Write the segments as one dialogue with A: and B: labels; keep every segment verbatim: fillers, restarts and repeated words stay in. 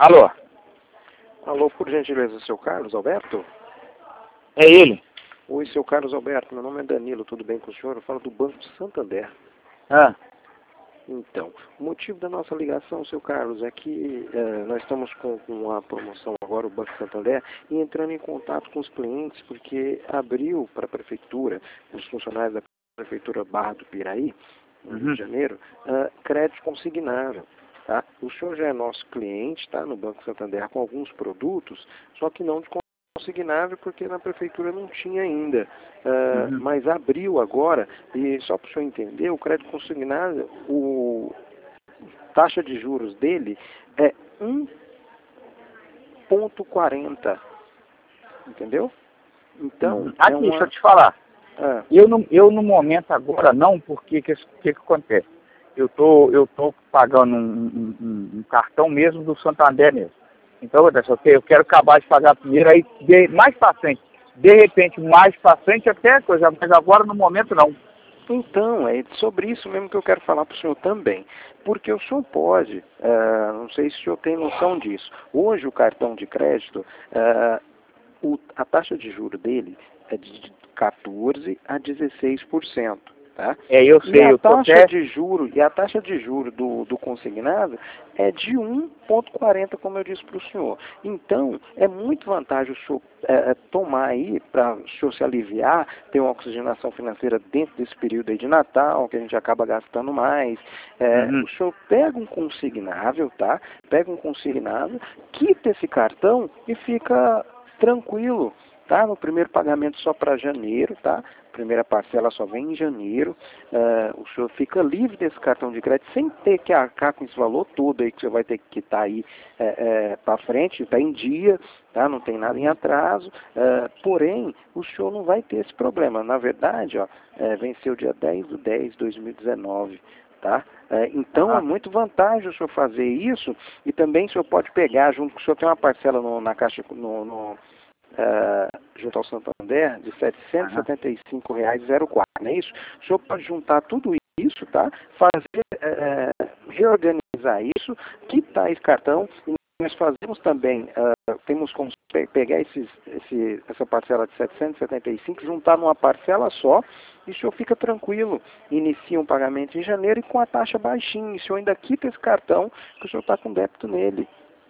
A: Alô?
B: Alô, por gentileza, seu Carlos Alberto?
A: É ele.
B: Oi, seu Carlos Alberto, meu nome é Danilo, tudo bem com o senhor? Eu falo do Banco Santander.
A: Ah.
B: Então, o motivo da nossa ligação, seu Carlos, é que eh, nós estamos com, com uma promoção agora, o Banco Santander, e entrando em contato com os clientes, porque abriu para a prefeitura, os funcionários da prefeitura Barra do Piraí, no Rio
A: Uhum.
B: de Janeiro, uh, crédito consignado. Tá? O senhor já é nosso cliente, tá, no Banco Santander, com alguns produtos, só que não de consignável, porque na prefeitura não tinha ainda. Uh,
A: Uhum.
B: mas abriu agora, e só para o senhor entender, o crédito consignável, o taxa de juros dele é um ponto quarenta. Entendeu? Então,
A: Uhum. Aqui,
B: é uma...
A: deixa eu te falar.
B: Ah.
A: Eu, no, eu no momento agora não, porque que que, que acontece? Eu tô, eu tô pagando um, um, um, um cartão mesmo do Santander mesmo. Então, okay, eu quero acabar de pagar primeiro, aí de, mais para frente. De repente, mais para frente até coisa, mas agora no momento não.
B: Então, é sobre isso mesmo que eu quero falar para o senhor também. Porque o senhor pode, uh, não sei se o senhor tem noção disso, hoje o cartão de crédito, uh, o, a taxa de juros dele é de quatorze a dezesseis por cento. Tá?
A: É, eu sei,
B: e a
A: eu tô
B: taxa
A: até...
B: de juro e a taxa de juro do, do consignado é de um ponto quarenta, como eu disse para o senhor. Então, é muito vantagem o senhor é, tomar aí, para o senhor se aliviar, ter uma oxigenação financeira dentro desse período aí de Natal, que a gente acaba gastando mais. É,
A: Uhum.
B: O senhor pega um consignável, tá? Pega um consignável, quita esse cartão e fica tranquilo. Tá? No primeiro pagamento só para janeiro, tá? Primeira parcela só vem em janeiro. Uh, o senhor fica livre desse cartão de crédito sem ter que arcar com esse valor todo aí que você vai ter que quitar aí é, é, para frente, está em dia, tá? Não tem nada em atraso. Uh, porém, o senhor não vai ter esse problema. Na verdade, ó, é, venceu dia dez de dez de dois mil e dezenove. Tá? É, então
A: Ah.
B: é muito vantagem o senhor fazer isso, e também o senhor pode pegar, junto com o senhor tem uma parcela no, na caixa, no, no Uh, junto ao Santander, de setecentos e setenta e cinco reais e zero quatro, não é isso? O senhor pode juntar tudo isso, tá? Fazer, uh, reorganizar isso, quitar esse cartão, e nós fazemos também, uh, temos como pegar esses, esse, essa parcela de setecentos e setenta e cinco, juntar numa parcela só, e o senhor fica tranquilo, inicia um pagamento em janeiro e com a taxa baixinha, e o senhor ainda quita esse cartão, que o senhor está com débito nele.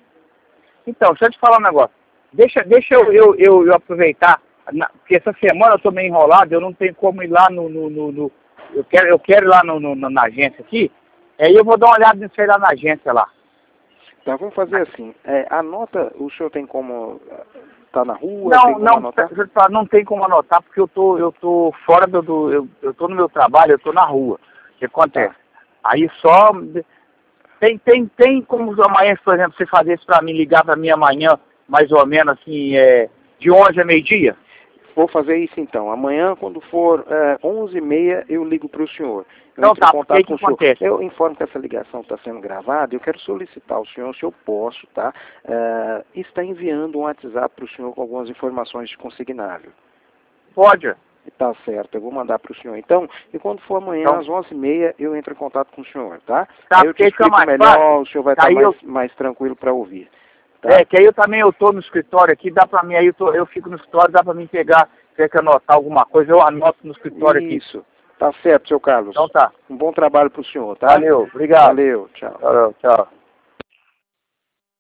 A: Então, deixa eu te falar um negócio. Deixa, deixa eu, eu, eu, eu aproveitar, na, porque essa semana eu estou meio enrolado, eu não tenho como ir lá no... no, no, no eu, quero, eu quero ir lá no, no, na agência aqui, aí eu vou dar uma olhada nisso aí lá na agência lá.
B: Então vamos fazer assim, é, anota, o senhor tem como... Tá na rua?
A: Não,
B: tem como
A: não,
B: anotar?
A: não tem como anotar, porque eu tô, eu tô fora do... do eu, eu tô no meu trabalho, eu tô na rua. O que acontece? Tá. Aí só... Tem, tem, tem como amanhã, por exemplo, você fazer isso para mim, ligar para mim amanhã, mais ou menos assim, é, de onze a meio-dia?
B: Vou fazer isso então. Amanhã, quando for é, onze e meia, eu ligo para o senhor. Eu
A: Então
B: entro
A: tá,
B: em contato com o senhor.
A: Acontece?
B: Eu informo que essa ligação está sendo gravada. Eu quero solicitar ao senhor, se eu posso, tá? É, está enviando um WhatsApp para o senhor com algumas informações de consignável.
A: Pode.
B: Tá certo, eu vou mandar para o senhor. Então, e quando for amanhã,
A: Então,
B: às onze e meia, eu entro em contato com o senhor, tá?
A: Tá,
B: aí eu te explico
A: mais
B: melhor,
A: fácil.
B: o senhor vai estar
A: Aí
B: mais,
A: eu...
B: mais tranquilo para ouvir. Tá?
A: É, que aí eu também eu tô no escritório aqui, dá pra mim, aí eu, tô, eu fico no escritório, dá pra mim pegar, quer que anotar alguma coisa, eu anoto no escritório aqui.
B: Isso, tá certo, seu Carlos.
A: Então tá.
B: Um bom trabalho para o senhor, tá?
A: Valeu, obrigado.
B: Valeu, tchau.
A: Valeu, tchau.